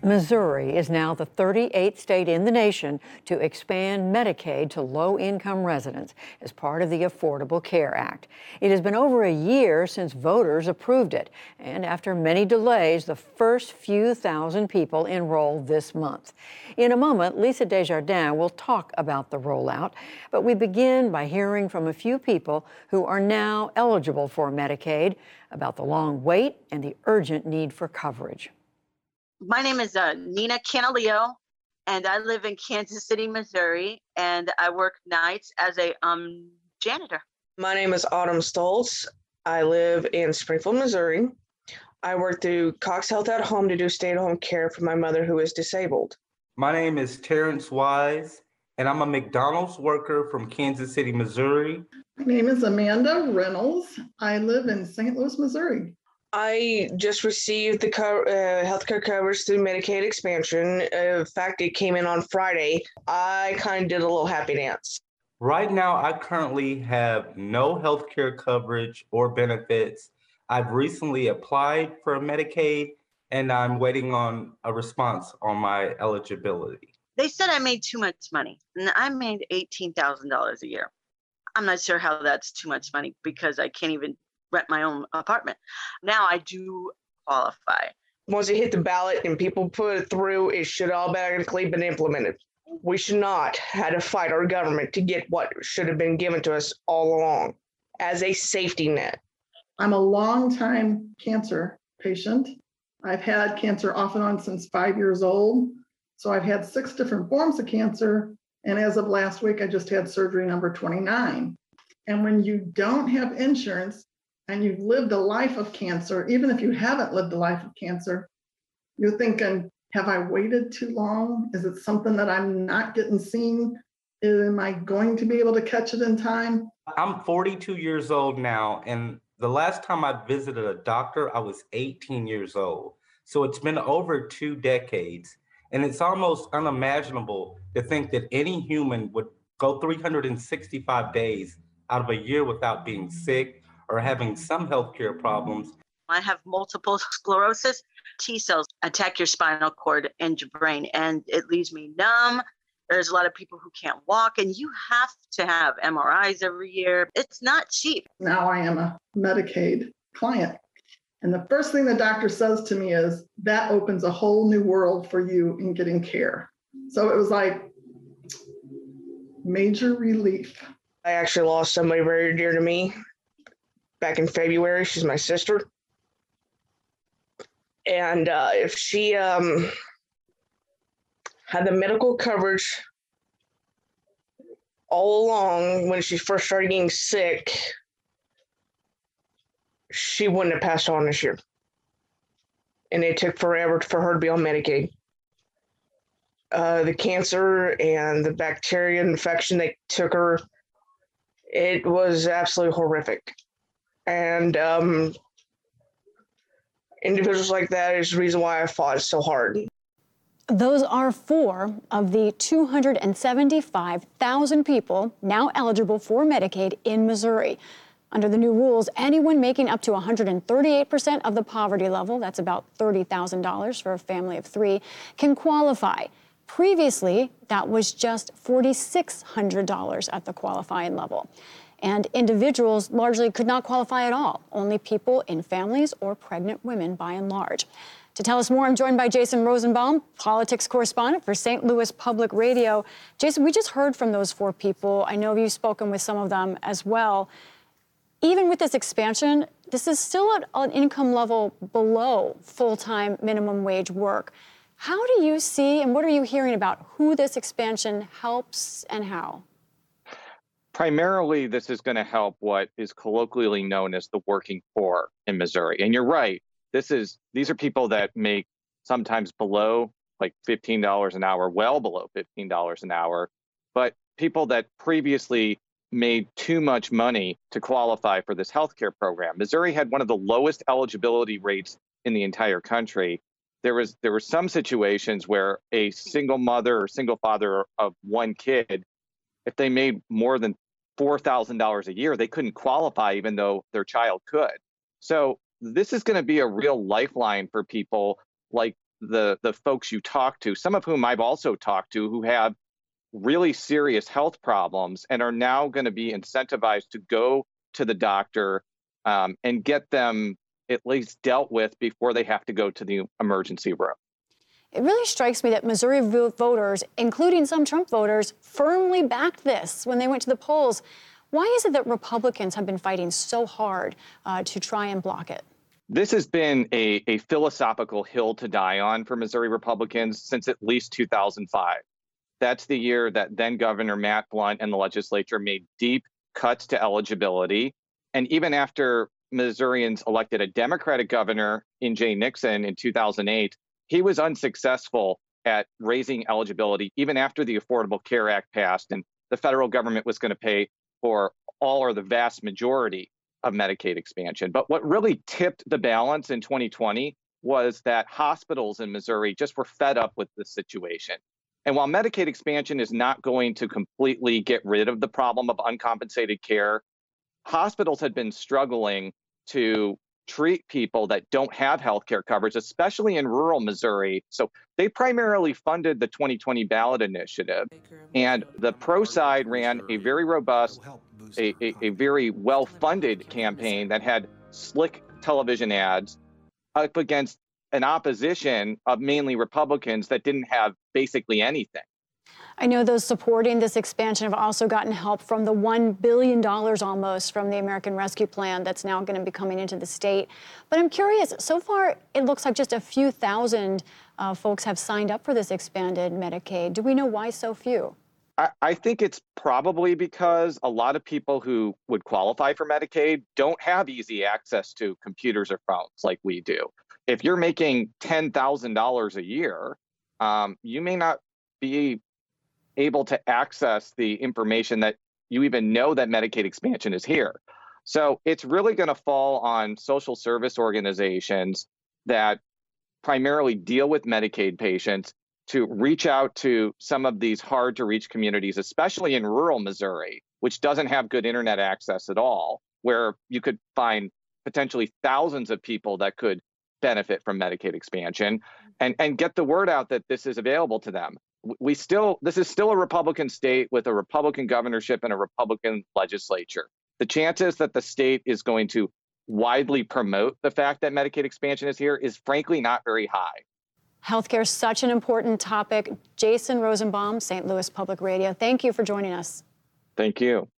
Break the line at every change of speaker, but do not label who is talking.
Missouri is now the 38th state in the nation to expand Medicaid to low-income residents as part of the Affordable Care Act. It has been over a year since voters approved it, and after many delays, the first few thousand people enrolled this month. In a moment, Lisa Desjardins will talk about the rollout, but we begin by hearing from a few people who are now eligible for Medicaid about the long wait and the urgent need for coverage.
My name is Nina Canaleo, and I live in Kansas City, Missouri, and I work nights as a janitor.
My name is Autumn Stoltz. I live in Springfield, Missouri. I work through Cox Health at Home to do stay-at-home care for my mother who is disabled.
My name is Terrence Wise, and I'm a McDonald's worker from Kansas City, Missouri.
My name is Amanda Reynolds. I live in St. Louis, Missouri.
I just received the healthcare coverage through Medicaid expansion. In fact, it came in on Friday. I kind of did a little happy dance.
Right now, I currently have no healthcare coverage or benefits. I've recently applied for Medicaid, and I'm waiting on a response on my eligibility.
They said I made too much money, and I made $18,000 a year. I'm not sure how that's too much money because I can't even rent my own apartment. Now I do qualify.
Once it hit the ballot and people put it through, it should automatically been implemented. We should not have to fight our government to get what should have been given to us all along as a safety net.
I'm a longtime cancer patient. I've had cancer off and on since 5 years old. So I've had 6 different forms of cancer. And as of last week, I just had surgery number 29. And when you don't have insurance, and you've lived a life of cancer, even if you haven't lived a life of cancer, you're thinking, have I waited too long? Is it something that I'm not getting seen? Am I going to be able to catch it in time?
I'm 42 years old now, and the last time I visited a doctor, I was 18 years old. So it's been over 2 decades, and it's almost unimaginable to think that any human would go 365 days out of a year without being sick or having some healthcare problems.
I have multiple sclerosis. T cells attack your spinal cord and your brain, and it leaves me numb. There's a lot of people who can't walk, and you have to have MRIs every year. It's not cheap.
Now I am a Medicaid client. And the first thing the doctor says to me is, that opens a whole new world for you in getting care. So it was like major relief.
I actually lost somebody very dear to me back in February. She's my sister. And if she had the medical coverage all along when she first started getting sick, she wouldn't have passed on this year. And it took forever for her to be on Medicaid. The cancer and the bacteria infection that took her, it was absolutely horrific. And individuals like that is the reason why I fought so hard.
Those are 4 of the 275,000 people now eligible for Medicaid in Missouri. Under the new rules, anyone making up to 138% of the poverty level, that's about $30,000 for a family of 3, can qualify. Previously, that was just $4,600 at the qualifying level. And individuals largely could not qualify at all, only people in families or pregnant women by and large. To tell us more, I'm joined by Jason Rosenbaum, politics correspondent for St. Louis Public Radio. Jason, we just heard from those 4 people. I know you've spoken with some of them as well. Even with this expansion, this is still at an income level below full-time minimum wage work. How do you see, and what are you hearing about who this expansion helps and how?
Primarily, this is going to help what is colloquially known as the working poor in Missouri. And you're right, these are people that make sometimes below like $15 an hour, well below $15 an hour, but people that previously made too much money to qualify for this healthcare program. Missouri had one of the lowest eligibility rates in the entire country. There were some situations where a single mother or single father of 1 kid, if they made more than $4,000 a year, they couldn't qualify even though their child could. So this is going to be a real lifeline for people like the folks you talk to, some of whom I've also talked to, who have really serious health problems and are now going to be incentivized to go to the doctor and get them at least dealt with before they have to go to the emergency room.
It really strikes me that Missouri voters, including some Trump voters, firmly backed this when they went to the polls. Why is it that Republicans have been fighting so hard to try and block it?
This has been a philosophical hill to die on for Missouri Republicans since at least 2005. That's the year that then Governor Matt Blunt and the legislature made deep cuts to eligibility. And even after Missourians elected a Democratic governor in Jay Nixon in 2008, he was unsuccessful at raising eligibility even after the Affordable Care Act passed and the federal government was going to pay for all or the vast majority of Medicaid expansion. But what really tipped the balance in 2020 was that hospitals in Missouri just were fed up with the situation. And while Medicaid expansion is not going to completely get rid of the problem of uncompensated care, hospitals had been struggling to treat people that don't have health care coverage, especially in rural Missouri. So they primarily funded the 2020 ballot initiative. And the pro side ran a very robust, a very well-funded campaign that had slick television ads up against an opposition of mainly Republicans that didn't have basically anything.
I know those supporting this expansion have also gotten help from the $1 billion almost from the American Rescue Plan that's now going to be coming into the state. But I'm curious, so far it looks like just a few thousand folks have signed up for this expanded Medicaid. Do we know why so few?
I think it's probably because a lot of people who would qualify for Medicaid don't have easy access to computers or phones like we do. If you're making $10,000 a year, you may not be able to access the information that you even know that Medicaid expansion is here. So it's really going to fall on social service organizations that primarily deal with Medicaid patients to reach out to some of these hard to reach communities, especially in rural Missouri, which doesn't have good internet access at all, where you could find potentially thousands of people that could benefit from Medicaid expansion and get the word out that this is available to them. This is still a Republican state with a Republican governorship and a Republican legislature. The chances that the state is going to widely promote the fact that Medicaid expansion is here is frankly not very high.
Healthcare is such an important topic. Jason Rosenbaum, St. Louis Public Radio, thank you for joining us.
Thank you.